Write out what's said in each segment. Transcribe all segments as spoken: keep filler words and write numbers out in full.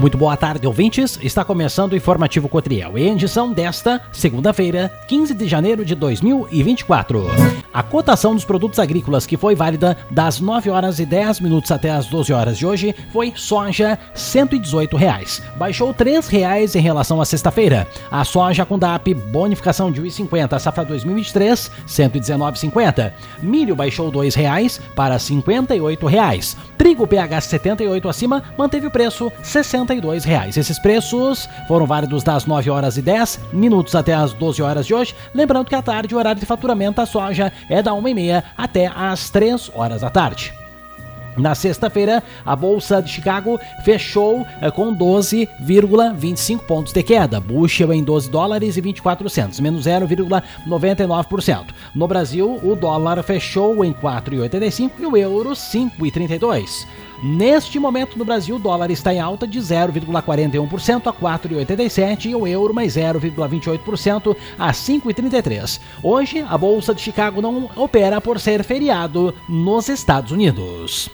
Muito boa tarde, ouvintes. Está começando o Informativo Cotriel, em edição desta segunda-feira, quinze de janeiro de dois mil e vinte e quatro. A cotação dos produtos agrícolas que foi válida das nove horas e dez minutos até as doze horas de hoje foi soja cento e dezoito reais. Baixou três reais em relação à sexta-feira. A soja com D A P bonificação de um real e cinquenta, safra dois mil e vinte e três, cento e dezenove reais e cinquenta. Milho baixou dois reais para cinquenta e oito reais. Trigo P H setenta e oito acima manteve o preço sessenta e dois reais. Esses preços foram válidos das nove horas e dez minutos até as doze horas de hoje. Lembrando que à tarde o horário de faturamento da soja é da uma e meia até as três horas da tarde. Na sexta-feira, a Bolsa de Chicago fechou eh, com doze vírgula vinte e cinco pontos de queda. Bushel em doze dólares e vinte e quatro centavos, menos zero vírgula noventa e nove por cento. No Brasil, o dólar fechou em quatro vírgula oitenta e cinco e o euro cinco vírgula trinta e dois. Neste momento no Brasil, o dólar está em alta de zero vírgula quarenta e um por cento a quatro vírgula oitenta e sete e o euro mais zero vírgula vinte e oito por cento a cinco vírgula trinta e três. Hoje, a Bolsa de Chicago não opera por ser feriado nos Estados Unidos.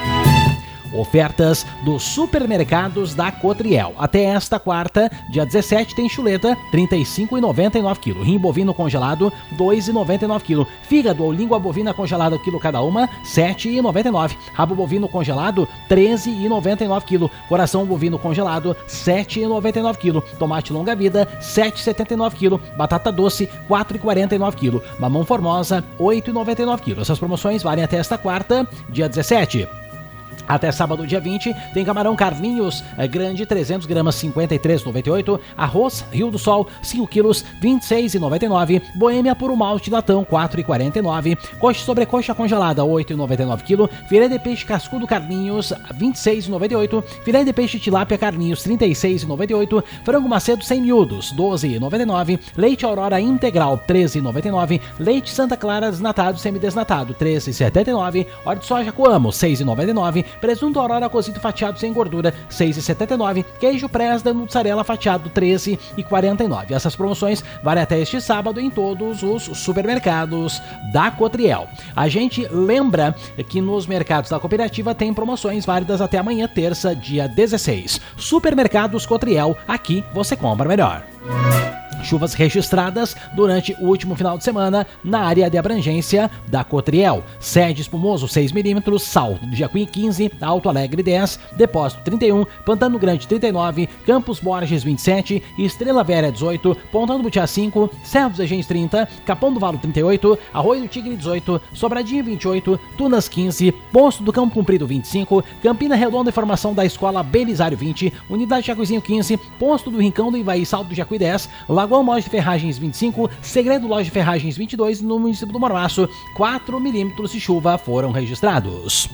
Ofertas dos supermercados da Cotriel. Até esta quarta, dia dezessete, tem chuleta trinta e cinco reais e noventa e nove quilos. Rim bovino congelado dois reais e noventa e nove quilos. Fígado ou língua bovina congelada quilo cada uma sete reais e noventa e nove. Rabo bovino congelado treze reais e noventa e nove quilos. Coração bovino congelado sete reais e noventa e nove quilos. Tomate longa vida sete reais e setenta e nove quilos. Batata doce quatro reais e quarenta e nove quilos. Mamão formosa oito reais e noventa e nove quilos. Essas promoções valem até esta quarta, dia dezessete. Até sábado, dia vinte, tem camarão Carlinhos é grande, trezentas gramas, cinquenta e três reais e noventa e oito. Arroz Rio do Sol, cinco quilos, vinte e seis reais e noventa e nove. Boêmia puro malte latão, quatro reais e quarenta e nove. Coxa sobrecoxa congelada, oito reais e noventa e nove quilos. Filé de peixe cascudo Carlinhos, vinte e seis reais e noventa e oito. Filé de peixe tilápia Carlinhos, trinta e seis reais e noventa e oito. Frango macedo sem miúdos, doze reais e noventa e nove. Leite Aurora integral, treze reais e noventa e nove. Leite Santa Clara desnatado, semidesnatado, treze reais e setenta e nove. Óleo de soja Coamo, seis reais e noventa e nove. Presunto Aurora cozido fatiado sem gordura, seis reais e setenta e nove. Queijo Presda mussarela fatiado, treze reais e quarenta e nove. Essas promoções valem até este sábado em todos os supermercados da Cotriel. A gente lembra que nos mercados da cooperativa tem promoções válidas até amanhã, terça, dia dezesseis. Supermercados Cotriel, aqui você compra melhor. Chuvas registradas durante o último final de semana na área de abrangência da Cotriel. Sede Espumoso seis milímetros, Salto do Jacuí quinze, Alto Alegre dez, Depósito trinta e um, Pantano Grande trinta e nove, Campos Borges vinte e sete, Estrela Velha dezoito, Pontão do Butiá cinco, Serra dos Egentes trinta, Capão do Valo trinta e oito, Arroio do Tigre dezoito, Sobradinho vinte e oito, Tunas quinze, Posto do Campo Comprido vinte e cinco, Campina Redonda Informação da Escola Belisário vinte, Unidade Jacuizinho quinze, Posto do Rincão do Ivaí Salto do Jacuí dez, Lagoa Loja de Ferragens vinte e cinco, Segredo Loja de Ferragens vinte e dois, no município do Mormaço, quatro milímetros de chuva foram registrados.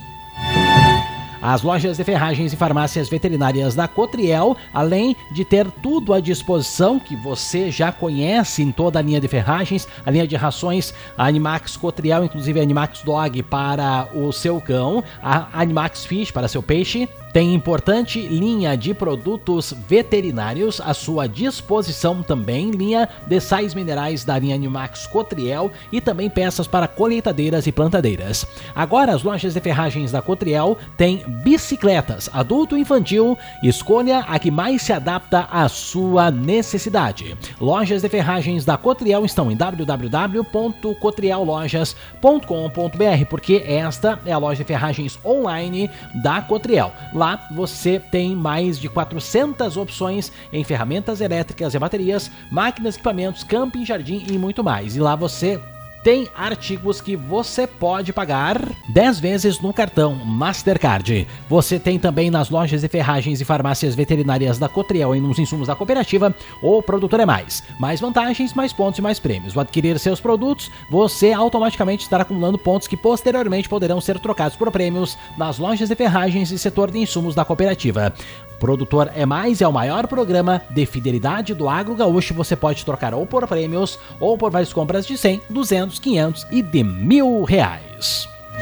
As lojas de ferragens e farmácias veterinárias da Cotriel, além de ter tudo à disposição que você já conhece em toda a linha de ferragens, a linha de rações, a Animax Cotriel, inclusive a Animax Dog para o seu cão, a Animax Fish para seu peixe. Tem importante linha de produtos veterinários à sua disposição também, linha de sais minerais da linha Animax Cotriel e também peças para colheitadeiras e plantadeiras. Agora as lojas de ferragens da Cotriel têm bicicletas adulto e infantil, escolha a que mais se adapta à sua necessidade. Lojas de ferragens da Cotriel estão em w w w ponto cotriel lojas ponto com ponto b r, porque esta é a loja de ferragens online da Cotriel. Lá você tem mais de quatrocentas opções em ferramentas elétricas e baterias, máquinas, equipamentos, camping, jardim e muito mais. E lá você tem artigos que você pode pagar dez vezes no cartão Mastercard. Você tem também nas lojas de ferragens e farmácias veterinárias da Cotriel e nos insumos da cooperativa o Produtor é Mais. Mais vantagens, mais pontos e mais prêmios. Ao adquirir seus produtos, você automaticamente estará acumulando pontos que posteriormente poderão ser trocados por prêmios nas lojas de ferragens e setor de insumos da cooperativa. Produtor é Mais é o maior programa de fidelidade do agro gaúcho. Você pode trocar ou por prêmios ou por várias compras de cem, duzentos, quinhentos e de mil reais.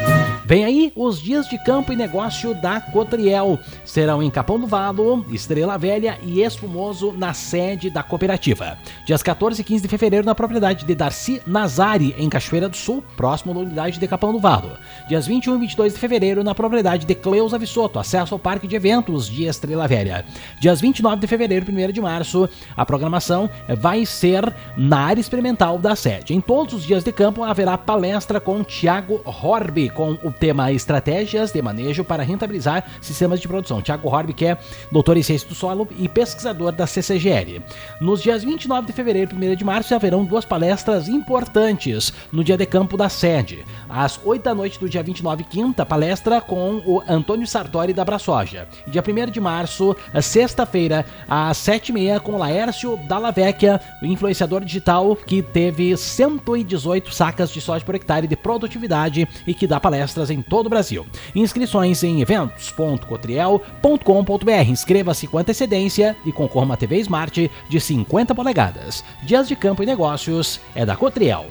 Vem aí os dias de campo e negócio da Cotriel. Serão em Capão do Valo, Estrela Velha e Espumoso na sede da cooperativa. Dias quatorze e quinze de fevereiro na propriedade de Darcy Nazari, em Cachoeira do Sul, próximo da unidade de Capão do Valo. Dias vinte e um e vinte e dois de fevereiro na propriedade de Cleusa Vissoto, acesso ao Parque de Eventos de Estrela Velha. Dias vinte e nove de fevereiro e primeiro de março, a programação vai ser na área experimental da sede. Em todos os dias de campo haverá palestra com Tiago Horby, com o tema Estratégias de Manejo para Rentabilizar Sistemas de Produção. Tiago Horby, que é doutor em Ciência do Solo e pesquisador da C C G L. Nos dias vinte e nove de fevereiro e primeiro de março haverão duas palestras importantes no dia de campo da sede. Às oito da noite do dia vinte e nove, quinta, palestra com o Antônio Sartori da Brasoja. E dia primeiro de março, sexta-feira, às sete e meia, com o Laércio Dalla Vecchia, o influenciador digital que teve cento e dezoito sacas de soja por hectare de produtividade e que dá palestras em todo o Brasil. Inscrições em eventos ponto cotriel ponto com ponto br. Inscreva-se com antecedência e concorra a uma T V Smart de cinquenta polegadas. Dias de campo e negócios é da Cotriel.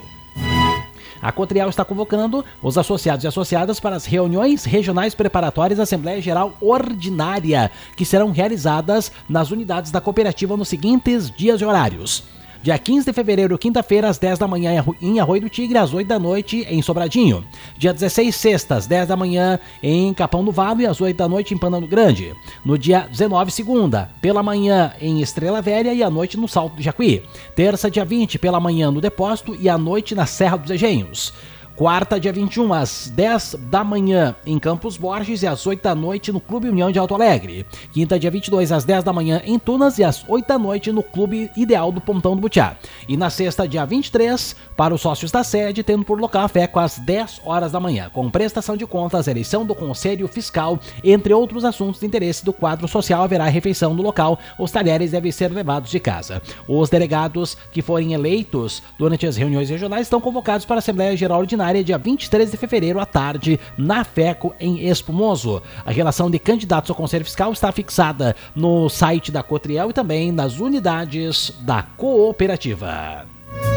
A Cotriel está convocando os associados e associadas para as reuniões regionais preparatórias da Assembleia Geral Ordinária, que serão realizadas nas unidades da cooperativa nos seguintes dias e horários. Dia quinze de fevereiro, quinta-feira, às dez da manhã em Arroio do Tigre, às oito da noite em Sobradinho. Dia dezesseis, sexta, às dez da manhã em Capão do Valo e às oito da noite em Panano Grande. No dia dezenove, segunda, pela manhã em Estrela Velha e à noite no Salto do Jacuí. Terça, dia vinte, pela manhã no Depósito e à noite na Serra dos Engenhos. Quarta, dia vinte e um, às dez da manhã em Campos Borges e às oito da noite no Clube União de Alto Alegre. Quinta, dia vinte e dois, às dez da manhã em Tunas e às oito da noite no Clube Ideal do Pontão do Butiá. E na sexta, dia vinte e três, para os sócios da sede, tendo por local a F E C às dez horas da manhã, com prestação de contas, eleição do Conselho Fiscal, entre outros assuntos de interesse do quadro social, haverá refeição no local. Os talheres devem ser levados de casa. Os delegados que forem eleitos durante as reuniões regionais estão convocados para a Assembleia Geral Ordinária dia vinte e três de fevereiro à tarde na F E C em Espumoso. A relação de candidatos ao Conselho Fiscal está fixada no site da Cotriel e também nas unidades da cooperativa.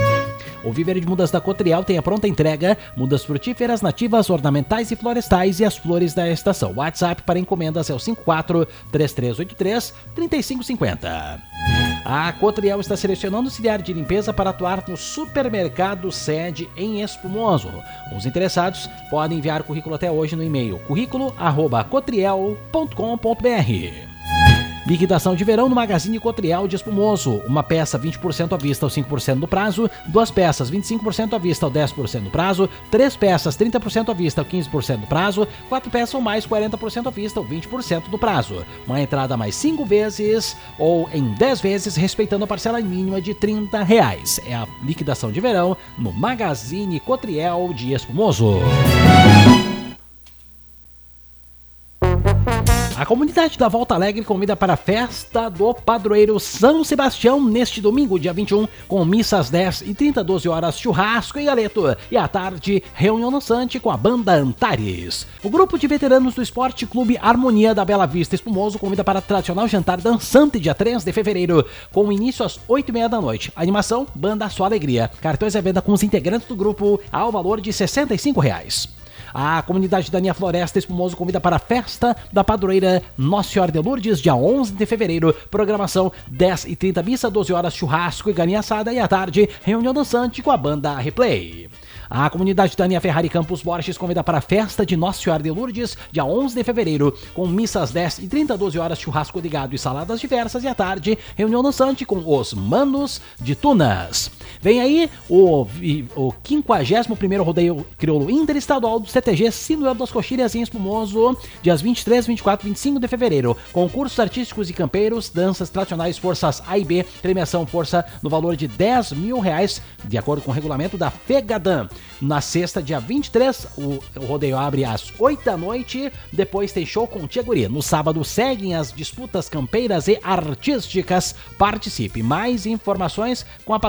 O Viveiro de Mudas da Cotriel tem a pronta entrega, mudas frutíferas, nativas, ornamentais e florestais e as flores da estação. WhatsApp para encomendas é o cinco quatro, três três oito três, três cinco cinco zero. A Cotriel está selecionando auxiliar de limpeza para atuar no supermercado sede em Espumoso. Os interessados podem enviar currículo até hoje no e-mail currículo arroba cotriel ponto com ponto br. Liquidação de verão no Magazine Cotriel de Espumoso. Uma peça vinte por cento à vista ao cinco por cento do prazo, duas peças vinte e cinco por cento à vista ao dez por cento do prazo, três peças trinta por cento à vista ao quinze por cento do prazo, quatro peças ou mais quarenta por cento à vista ao vinte por cento do prazo. Uma entrada mais cinco vezes ou em dez vezes, respeitando a parcela mínima de trinta reais. É a liquidação de verão no Magazine Cotriel de Espumoso. A comunidade da Volta Alegre convida para a festa do padroeiro São Sebastião neste domingo, dia vinte e um, com missa às dez e trinta, doze horas, churrasco e galeto. E à tarde, reunião dançante com a banda Antares. O grupo de veteranos do Esporte Clube Harmonia da Bela Vista Espumoso convida para o tradicional jantar dançante dia três de fevereiro, com início às oito e meia da noite. Animação, banda Sua Alegria. Cartões à venda com os integrantes do grupo ao valor de sessenta e cinco reais. A comunidade da Nia Floresta Espumoso convida para a festa da padroeira Nossa Senhora de Lourdes, dia onze de fevereiro. Programação dez e trinta, missa, doze horas, churrasco e galinha assada. E à tarde, reunião dançante com a banda Replay. A comunidade da Nia Ferrari Campos Borges convida para a festa de Nossa Senhora de Lourdes, dia onze de fevereiro, com missas dez e trinta, doze horas, churrasco de gado e saladas diversas. E à tarde, reunião dançante com os Manos de Tunas. Vem aí o, o quinquagésimo primeiro Rodeio Crioulo Interestadual do C T G Sinuelo das Coxilhas em Espumoso, dias vinte e três, vinte e quatro e vinte e cinco de fevereiro. Concursos artísticos e campeiros, danças tradicionais, forças A e B, premiação força no valor de dez mil reais, de acordo com o regulamento da FEGADAM. Na sexta, dia vinte e três, o, o rodeio abre às oito da noite, depois tem show com Tia Guria. No sábado seguem as disputas campeiras e artísticas. Participe. Mais informações com a patroa Luciana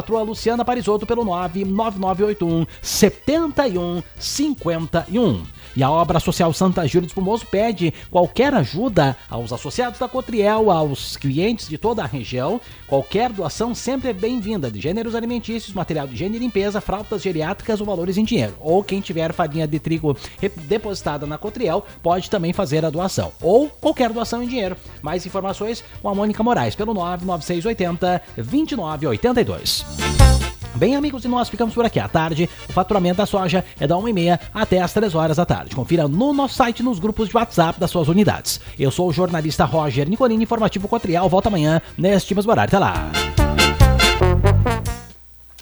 Luciana Parisotto pelo nove nove nove oito um sete um cinco um. E a obra social Santa Gíria do Espumoso pede qualquer ajuda aos associados da Cotriel, aos clientes de toda a região. Qualquer doação sempre é bem-vinda, de gêneros alimentícios, material de higiene e limpeza, fraldas geriátricas ou valores em dinheiro. Ou quem tiver farinha de trigo depositada na Cotriel pode também fazer a doação. Ou qualquer doação em dinheiro. Mais informações com a Mônica Moraes pelo nove nove seis oito zero dois nove oito dois. Bem, amigos, e nós ficamos por aqui à tarde. O faturamento da soja é da uma e meia até as três horas da tarde. Confira no nosso site, nos grupos de WhatsApp das suas unidades. Eu sou o jornalista Roger Nicolini, informativo Cotriel. Volta amanhã neste mesmo horário. Até lá!